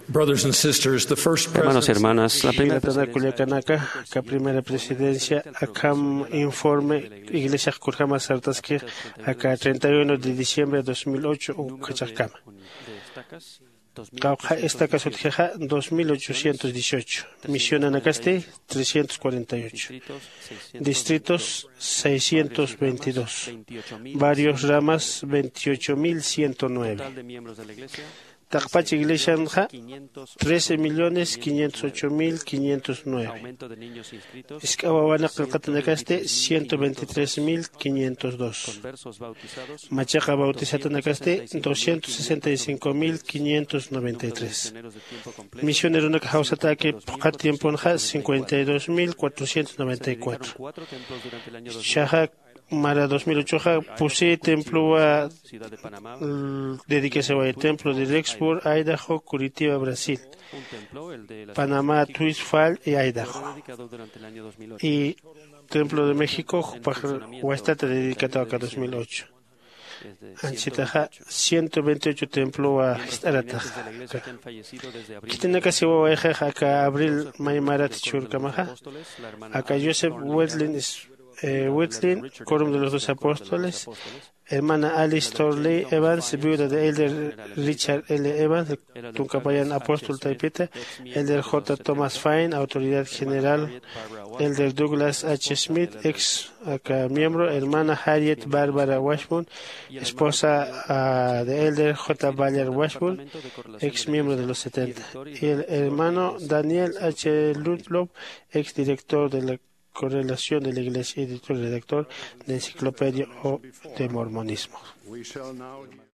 Brothers and sisters, the first Hermanos y president hermanas, la primera la primera presidencia, acá informe Iglesia Kurjama Sartaski, acá 31 de diciembre de 2008, Kachakama. Cauja esta casotjeja 2818, misión Anacaste 348, distritos 622, varios ramas 28.109. Taqpachi Iglesia 13.508.509. Escabawana Calcatanacaste 123.502. Machaca Bautizatanacaste 265.593. Misionero Nacajausataque Pocatiemponja 52.494. Shaja Mara 2008 puse templo a dediquese al templo de Rexburg, Idaho, Curitiba, Brasil, Panamá, Tuisfal y Idaho. Y templo de México, Huastata dedicado a 2008. Anchitaja 128 templo a Starataja. Kitana siwa acá abril Maimarat Churkamaja. Acá Joseph Whitlin, Quórum de los Dos Apóstoles, hermana Alice Torley Evans, viuda de Elder Richard L. Evans, Tuncapayán Apóstol Taipeta, Elder J. Thomas Fine, Autoridad General, Elder Douglas H. Smith, ex miembro, hermana Harriet Barbara Washburn, esposa de Elder J. Ballard Washburn, ex miembro de los 70, y el hermano Daniel H. Ludlow, ex director de la Correlación de la Iglesia, editor y redactor de Enciclopedia de Mormonismo.